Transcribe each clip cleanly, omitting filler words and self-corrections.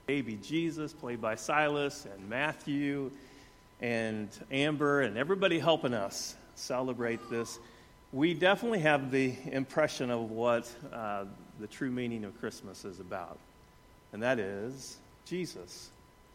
baby Jesus, played by Silas, and Matthew, and Amber, and everybody helping us celebrate this, we definitely have the impression of what the true meaning of Christmas is about, and that is Jesus.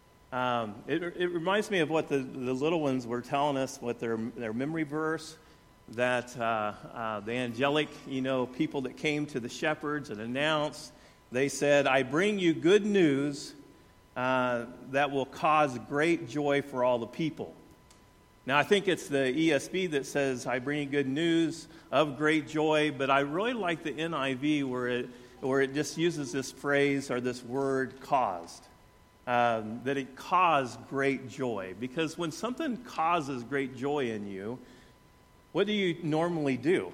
It reminds me of what the little ones were telling us, what their memory verse, that the angelic, people that came to the shepherds and announced, they said, "I bring you good news that will cause great joy for all the people." Now, I think it's the ESV that says, "I bring you good news of great joy," but I really like the NIV where it just uses this phrase or this word, caused. That it caused great joy. Because when something causes great joy in you, what do you normally do?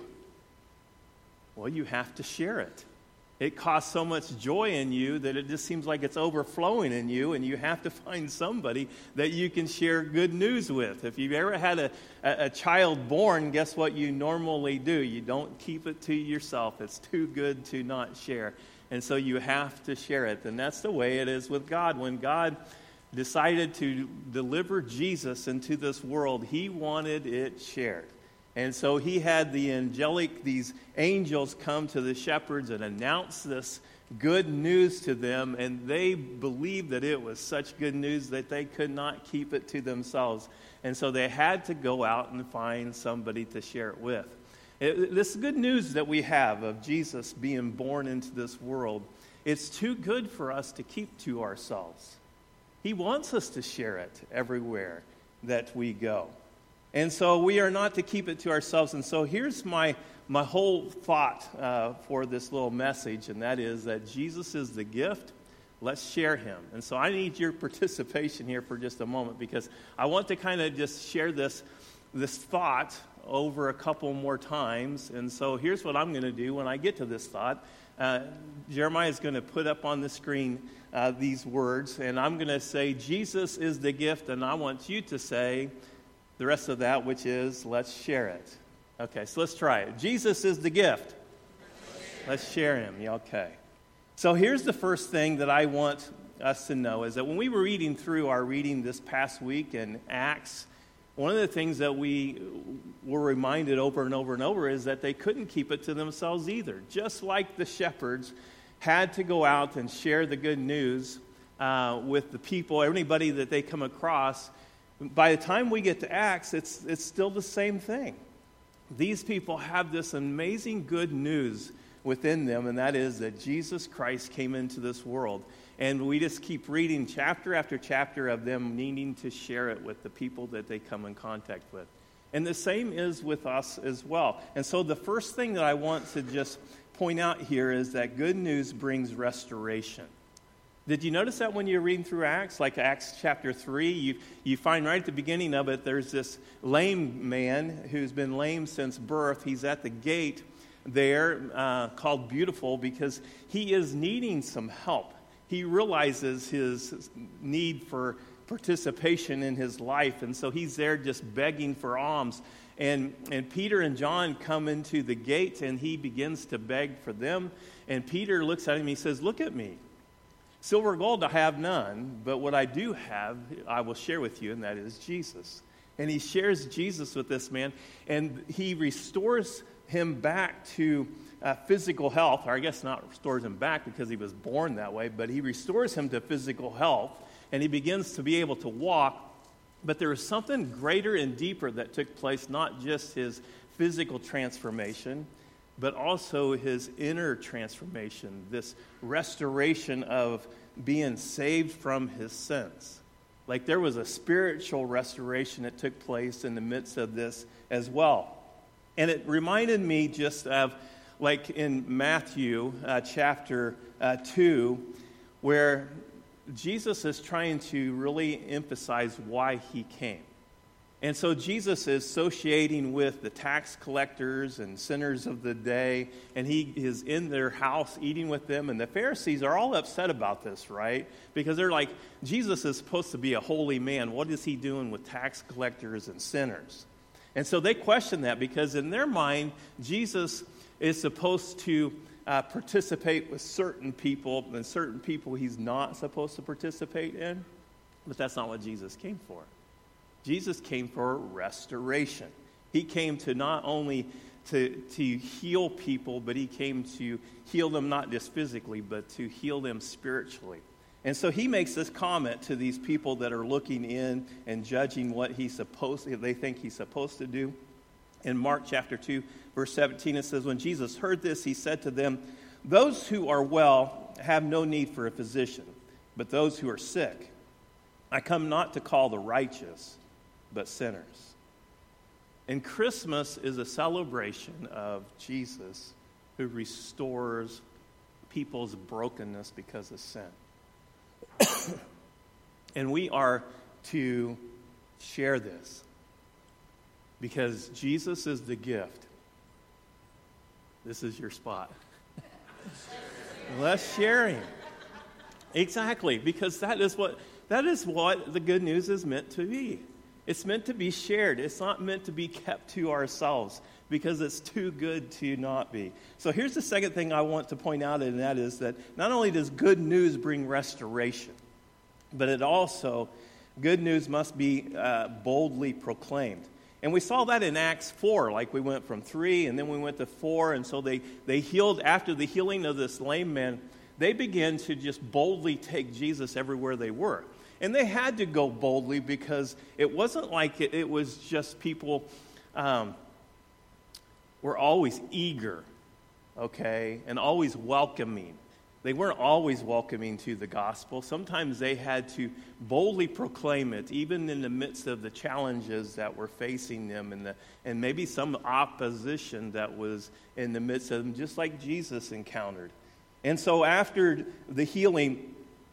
Well, you have to share it. It caused so much joy in you that it just seems like it's overflowing in you, and you have to find somebody that you can share good news with. If you've ever had a child born, guess what you normally do? You don't keep it to yourself. It's too good to not share. And so you have to share it. And that's the way it is with God. When God decided to deliver Jesus into this world, he wanted it shared. And so he had these angels come to the shepherds and announce this good news to them, and they believed that it was such good news that they could not keep it to themselves. And so they had to go out and find somebody to share it with. This good news that we have of Jesus being born into this world, it's too good for us to keep to ourselves. He wants us to share it everywhere that we go. And so we are not to keep it to ourselves. And so here's my whole thought for this little message, and that is that Jesus is the gift. Let's share him. And so I need your participation here for just a moment, because I want to kind of just share this thought over a couple more times. And so here's what I'm going to do when I get to this thought. Jeremiah is going to put up on the screen these words, and I'm going to say, Jesus is the gift, and I want you to say the rest of that, which is, let's share it. Okay, so let's try it. Jesus is the gift. Let's share him. Yeah, okay. So here's the first thing that I want us to know, is that when we were reading through our reading this past week in Acts, one of the things that we were reminded over and over and over is that they couldn't keep it to themselves either. Just like the shepherds had to go out and share the good news with the people, anybody that they come across. By the time we get to Acts, it's still the same thing. These people have this amazing good news within them, and that is that Jesus Christ came into this world. And we just keep reading chapter after chapter of them needing to share it with the people that they come in contact with. And the same is with us as well. And so the first thing that I want to just point out here is that good news brings restoration. Did you notice that when you're reading through Acts? Like Acts chapter 3, you find right at the beginning of it, there's this lame man who's been lame since birth. He's at the gate there called Beautiful because he is needing some help. He realizes his need for participation in his life, and so he's there just begging for alms. And Peter and John come into the gate, and he begins to beg for them. And Peter looks at him and he says, "Look at me. Silver or gold I have none, but what I do have I will share with you," and that is Jesus. And he shares Jesus with this man, and he restores him back to physical health, or I guess not restores him back because he was born that way, but he restores him to physical health, and he begins to be able to walk. But there is something greater and deeper that took place, not just his physical transformation, but also his inner transformation, this restoration of being saved from his sins. Like there was a spiritual restoration that took place in the midst of this as well. And it reminded me just of, like in Matthew chapter 2, where Jesus is trying to really emphasize why he came. And so Jesus is associating with the tax collectors and sinners of the day, and he is in their house eating with them. And the Pharisees are all upset about this, right? Because they're like, Jesus is supposed to be a holy man. What is he doing with tax collectors and sinners? And so they question that because in their mind, Jesus is supposed to participate with certain people, and certain people he's not supposed to participate in. But that's not what Jesus came for. Jesus came for restoration. He came to not only to heal people, but he came to heal them not just physically, but to heal them spiritually. And so he makes this comment to these people that are looking in and judging what they think he's supposed to do. In Mark chapter 2, verse 17, it says, when Jesus heard this, he said to them, those who are well have no need for a physician, but those who are sick. I come not to call the righteous, but sinners. And Christmas is a celebration of Jesus who restores people's brokenness because of sin. And we are to share this because Jesus is the gift. This is your spot. Let's share him. Exactly, because that is what the good news is meant to be. It's meant to be shared. It's not meant to be kept to ourselves because it's too good to not be. So here's the second thing I want to point out, and that is that not only does good news bring restoration, but it also, good news must be boldly proclaimed. And we saw that in Acts 4, like we went from 3 and then we went to 4, and so they healed, after the healing of this lame man, they began to just boldly take Jesus everywhere they were. And they had to go boldly because it wasn't like it was just people were always eager, okay, and always welcoming. They weren't always welcoming to the gospel. Sometimes they had to boldly proclaim it, even in the midst of the challenges that were facing them and maybe some opposition that was in the midst of them, just like Jesus encountered. And so after the healing,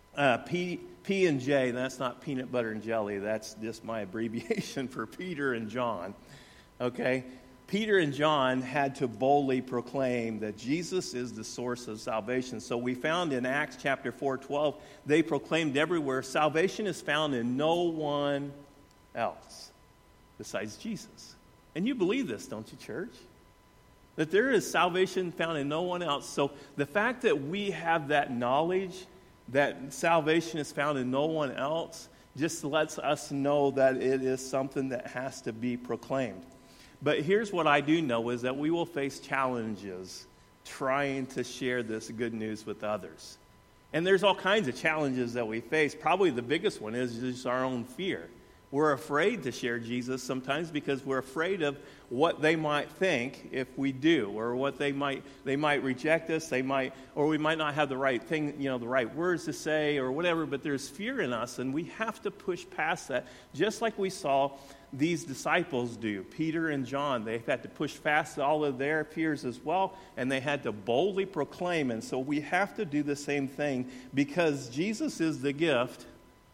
P&J, that's not peanut butter and jelly, that's just my abbreviation for Peter and John, okay? Peter and John had to boldly proclaim that Jesus is the source of salvation. So we found in Acts chapter 4:12, they proclaimed everywhere, salvation is found in no one else besides Jesus. And you believe this, don't you, church? That there is salvation found in no one else. So the fact that we have that knowledge, that salvation is found in no one else, just lets us know that it is something that has to be proclaimed. But here's what I do know is that we will face challenges trying to share this good news with others. And there's all kinds of challenges that we face. Probably the biggest one is just our own fear. We're afraid to share Jesus sometimes because we're afraid of what they might think if we do, or what they might reject us, or we might not have the right thing, the right words to say or whatever, but there's fear in us and we have to push past that, just like we saw these disciples do. Peter and John, they had to push past all of their fears as well, and they had to boldly proclaim. And so we have to do the same thing because Jesus is the gift.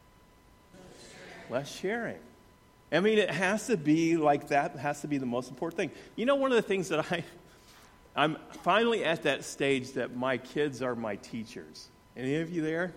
Let's share him. I mean, it has to be like that. It has to be the most important thing. One of the things that I'm finally at that stage that my kids are my teachers. Any of you there?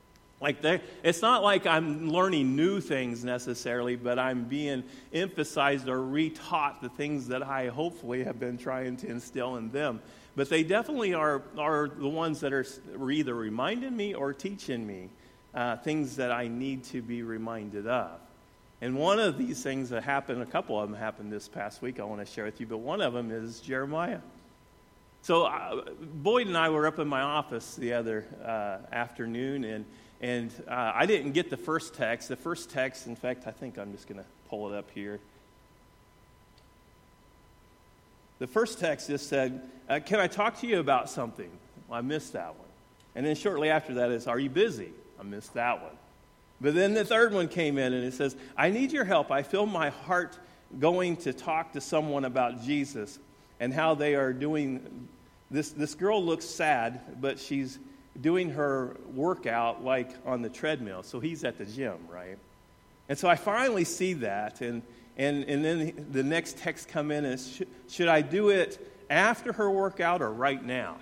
It's not like I'm learning new things necessarily, but I'm being emphasized or retaught the things that I hopefully have been trying to instill in them. But they definitely are the ones that are either reminding me or teaching me things that I need to be reminded of. And one of these things that happened, a couple of them happened this past week I want to share with you, but one of them is Jeremiah. So Boyd and I were up in my office the other afternoon, and I didn't get the first text. The first text, in fact, I think I'm just going to pull it up here. The first text just said, can I talk to you about something? Well, I missed that one. And then shortly after that is, are you busy? I missed that one. But then the third one came in and it says, I need your help. I feel my heart going to talk to someone about Jesus and how they are doing. This girl looks sad, but she's doing her workout like on the treadmill. So he's at the gym, right? And so I finally see that. And then the next text come in and should I do it after her workout or right now?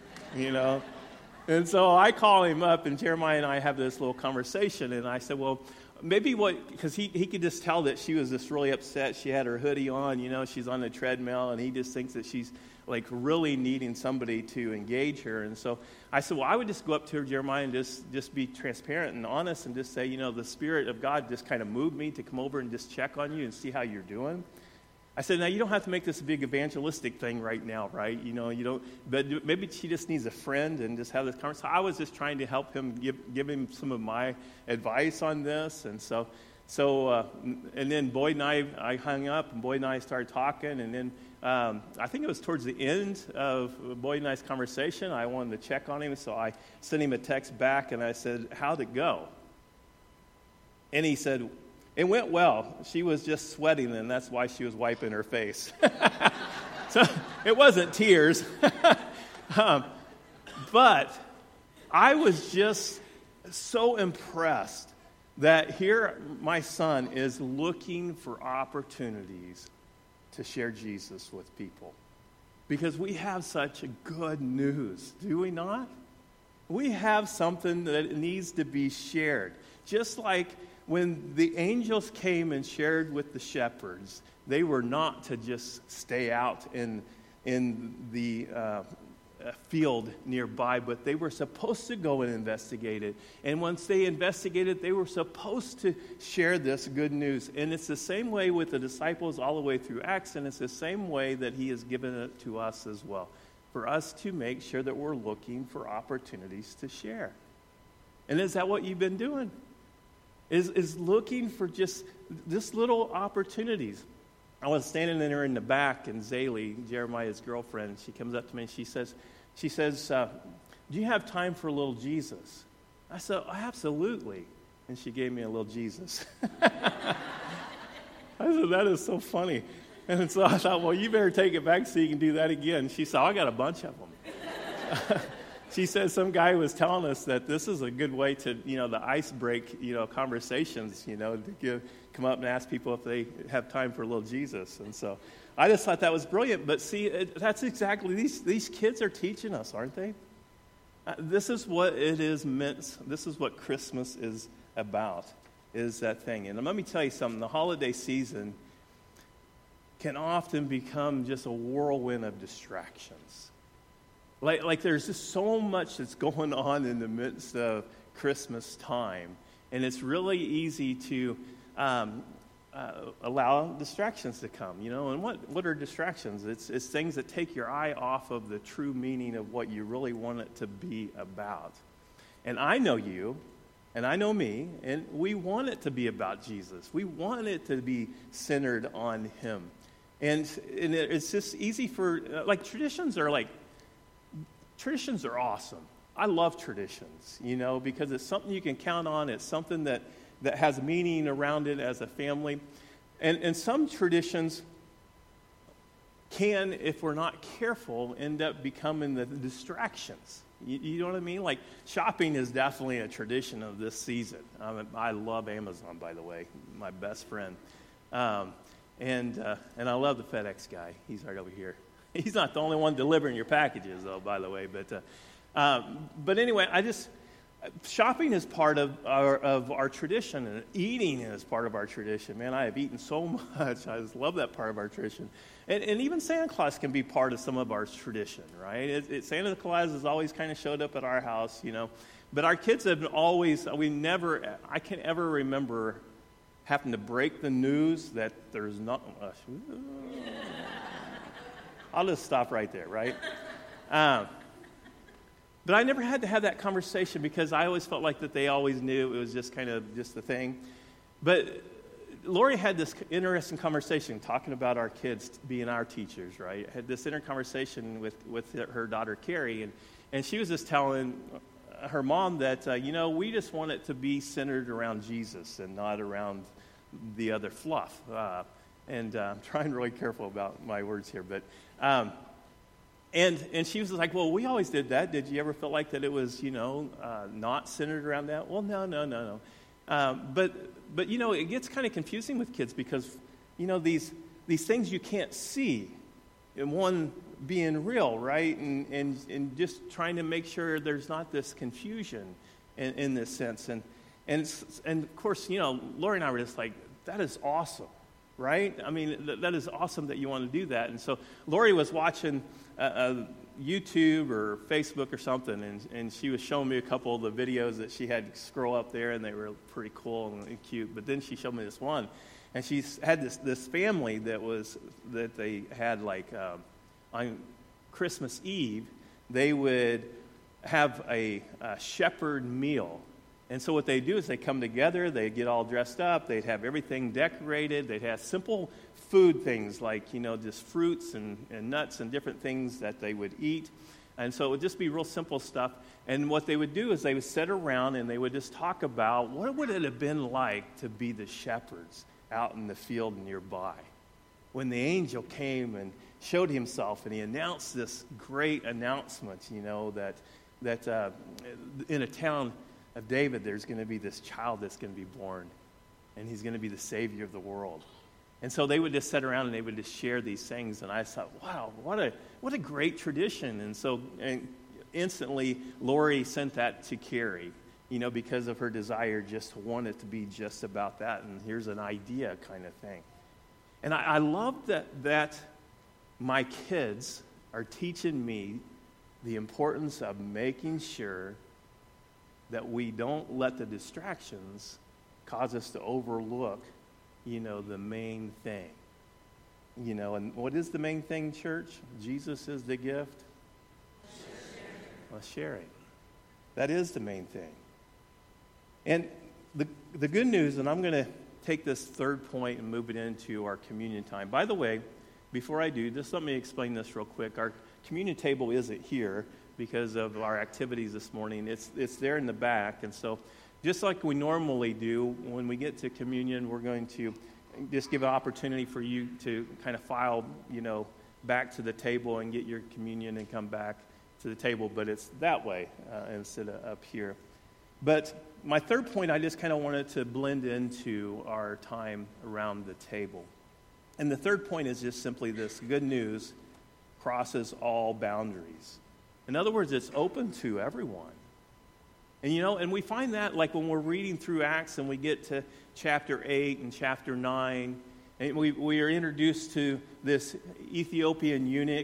And so I call him up, and Jeremiah and I have this little conversation, and I said, well, maybe because he could just tell that she was just really upset. She had her hoodie on, she's on the treadmill, and he just thinks that she's like really needing somebody to engage her. And so I said, well, I would just go up to her, Jeremiah, and just be transparent and honest and just say, the Spirit of God just kind of moved me to come over and just check on you and see how you're doing. I said, now, you don't have to make this a big evangelistic thing right now, right? You don't, but maybe she just needs a friend and just have this conversation. So I was just trying to help him, give him some of my advice on this. And so and then Boyd and I hung up, and Boyd and I started talking. And then I think it was towards the end of Boyd and I's conversation, I wanted to check on him. So I sent him a text back, and I said, how'd it go? And he said, it went well. She was just sweating, and that's why she was wiping her face. So it wasn't tears. But I was just so impressed that here my son is looking for opportunities to share Jesus with people. Because we have such good news, do we not? We have something that needs to be shared. Just like when the angels came and shared with the shepherds, they were not to just stay out in the field nearby, but they were supposed to go and investigate it. And once they investigated, they were supposed to share this good news. And it's the same way with the disciples all the way through Acts, and it's the same way that he has given it to us as well, for us to make sure that we're looking for opportunities to share. And is that what you've been doing? Is looking for just little opportunities. I was standing there in the back, and Zaylee, Jeremiah's girlfriend, she comes up to me and she says, do you have time for a little Jesus? I said, absolutely. And she gave me a little Jesus. I said, that is so funny. And so I thought, well, you better take it back so you can do that again. She said, I got a bunch of them. She said some guy was telling us that this is a good way to, the ice break, conversations, to come up and ask people if they have time for a little Jesus. And so I just thought that was brilliant. But see, that's exactly, these kids are teaching us, aren't they? This is what it is meant, this is what Christmas is about, is that thing. And let me tell you something, the holiday season can often become just a whirlwind of distractions. Like there's just so much that's going on in the midst of Christmas time. And it's really easy to allow distractions to come, And what are distractions? It's things that take your eye off of the true meaning of what you really want it to be about. And I know you, and I know me, and we want it to be about Jesus. We want it to be centered on him. And it's just easy for, traditions are awesome. I love traditions, because it's something you can count on. It's something that has meaning around it as a family. And some traditions can, if we're not careful, end up becoming the distractions. You know what I mean? Like shopping is definitely a tradition of this season. I love Amazon, by the way, my best friend. And I love the FedEx guy. He's right over here. He's not the only one delivering your packages, though, by the way. But anyway, shopping is part of our tradition, and eating is part of our tradition. Man, I have eaten so much. I just love that part of our tradition. And even Santa Claus can be part of some of our tradition, right? Santa Claus has always kind of showed up at our house, But our kids have always, I can't ever remember having to break the news that there's not. I'll just stop right there, right? But I never had to have that conversation because I always felt like that they always knew it was just kind of just the thing. But Lori had this interesting conversation talking about our kids being our teachers, right? Had this conversation with her daughter, Carrie, and she was just telling her mom that, we just want it to be centered around Jesus and not around the other fluff. And I'm trying really careful about my words here, but and she was like, well, we always did that. Did you ever feel like that it was, not centered around that? Well, no. But it gets kind of confusing with kids because, these things you can't see, and one being real, right? And just trying to make sure there's not this confusion in this sense. And of course, Lori and I were just like, that is awesome. right? I mean, that is awesome that you want to do that. And so Lori was watching YouTube or Facebook or something, and she was showing me a couple of the videos that she had scroll up there, and they were pretty cool and cute. But then she showed me this one, and she had this family that they had like on Christmas Eve, they would have a shepherd meal. And so what they do is they come together, they get all dressed up, they'd have everything decorated, they'd have simple food things like, just fruits and nuts and different things that they would eat. And so it would just be real simple stuff. And what they would do is they would sit around and they would just talk about what would it have been like to be the shepherds out in the field nearby when the angel came and showed himself and he announced this great announcement, that in a town of David, there's going to be this child that's going to be born, and he's going to be the Savior of the world. And so they would just sit around and they would just share these things, and I thought, wow, what a great tradition. And instantly, Lori sent that to Carrie, because of her desire just to want it to be just about that, and here's an idea kind of thing. And I love that my kids are teaching me the importance of making sure that we don't let the distractions cause us to overlook, the main thing. And what is the main thing, church? Jesus is the gift. Sharing. That is the main thing. And the good news, and I'm going to take this third point and move it into our communion time. By the way, before I do, just let me explain this real quick. Our communion table isn't here because of our activities this morning. It's there in the back. And so just like we normally do, when we get to communion, we're going to just give an opportunity for you to kind of file, back to the table and get your communion and come back to the table. But it's that way instead of up here. But my third point, I just kind of wanted to blend into our time around the table. And the third point is just simply this: good news crosses all boundaries. In other words, it's open to everyone. And and we find that like when we're reading through Acts and we get to chapter 8 and chapter 9, and we are introduced to this Ethiopian eunuch.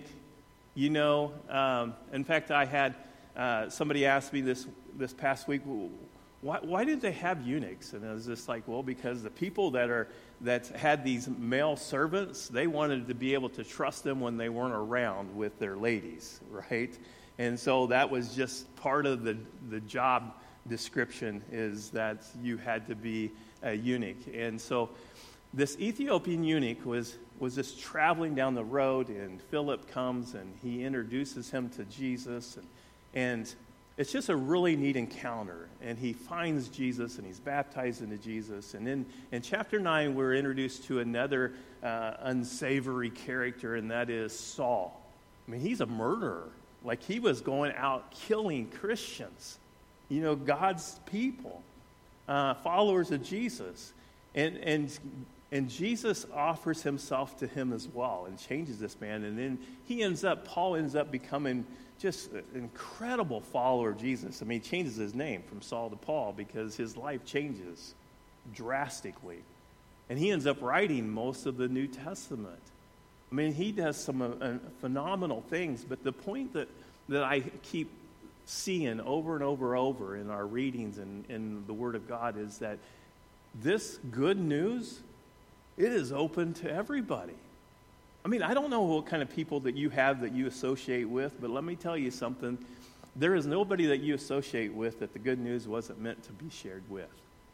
In fact, I had somebody ask me this past week, why did they have eunuchs? And I was just like, well, because the people that had these male servants, they wanted to be able to trust them when they weren't around with their ladies, right? And so that was just part of the job description, is that you had to be a eunuch. And so this Ethiopian eunuch was just traveling down the road, and Philip comes and he introduces him to Jesus. And it's just a really neat encounter. And he finds Jesus and he's baptized into Jesus. And then in chapter 9, we're introduced to another unsavory character, and that is Saul. I mean, he's a murderer. Like, he was going out killing Christians, God's people, followers of Jesus. And Jesus offers himself to him as well and changes this man. And then Paul ends up becoming just an incredible follower of Jesus. I mean, he changes his name from Saul to Paul because his life changes drastically. And he ends up writing most of the New Testament. I mean, he does some phenomenal things, but the point that I keep seeing over and over in our readings and in the Word of God is that this good news, it is open to everybody. I mean, I don't know what kind of people that you have that you associate with, but let me tell you something. There is nobody that you associate with that the good news wasn't meant to be shared with.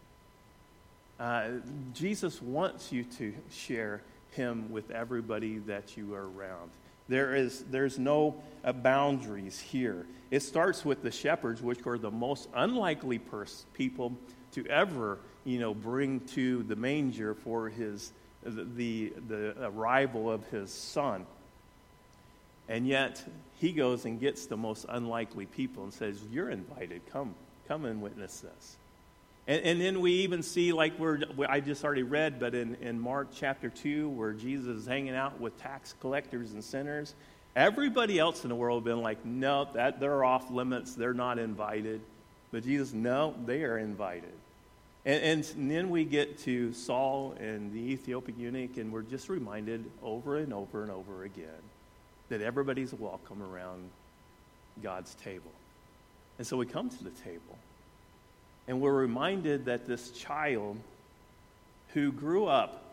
Jesus wants you to share him with everybody that you are around. There's no boundaries here. It starts with the shepherds, which are the most unlikely people to ever, bring to the manger for the arrival of his son. And yet he goes and gets the most unlikely people and says, "You're invited. Come and witness this." And then we even see, like I just already read, but in Mark chapter 2, where Jesus is hanging out with tax collectors and sinners, everybody else in the world have been like, no, they're off limits, they're not invited. But Jesus, no, they are invited. And then we get to Saul and the Ethiopian eunuch, and we're just reminded over and over and over again that everybody's welcome around God's table. And so we come to the table, and we're reminded that this child who grew up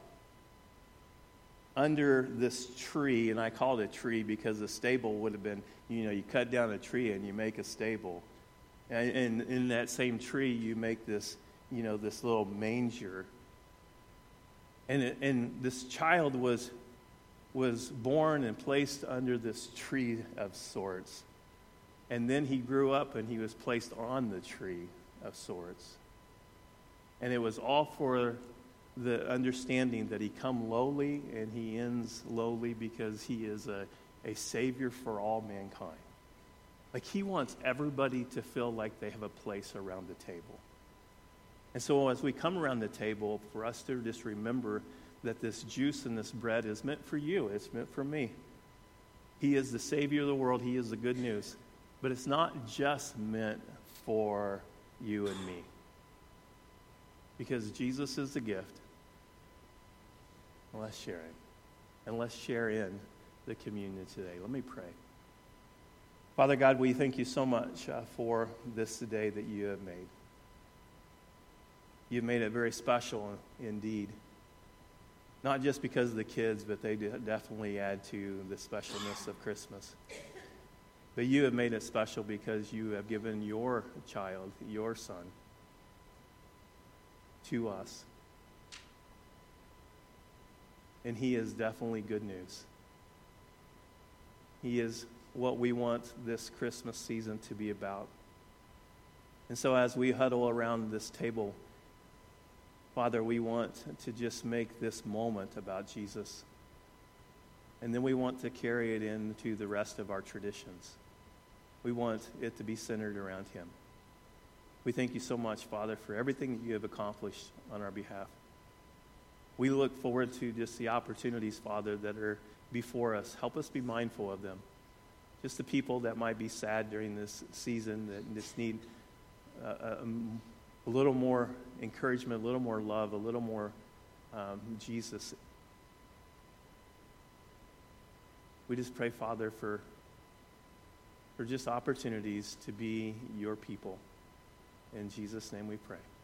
under this tree, and I call it a tree because the stable would have been, you cut down a tree and you make a stable. And in that same tree, you make this, this little manger. And this child was born and placed under this tree of sorts. And then he grew up and he was placed on the tree of sorts. And it was all for the understanding that he come lowly and he ends lowly because he is a savior for all mankind. Like, he wants everybody to feel like they have a place around the table. And so as we come around the table, for us to just remember that this juice and this bread is meant for you. It's meant for me. He is the Savior of the world. He is the good news. But it's not just meant for you and me. Because Jesus is the gift. And let's share it. And let's share in the communion today. Let me pray. Father God, we thank you so much for this day that you have made. You've made it very special indeed. Not just because of the kids, but they definitely add to the specialness of Christmas. But you have made it special because you have given your child, your son, to us. And he is definitely good news. He is what we want this Christmas season to be about. And so as we huddle around this table, Father, we want to just make this moment about Jesus. And then we want to carry it into the rest of our traditions. We want it to be centered around him. We thank you so much, Father, for everything that you have accomplished on our behalf. We look forward to just the opportunities, Father, that are before us. Help us be mindful of them. Just the people that might be sad during this season, that just need a little more encouragement, a little more love, a little more Jesus. We just pray, Father, for just opportunities to be your people. In Jesus' name we pray.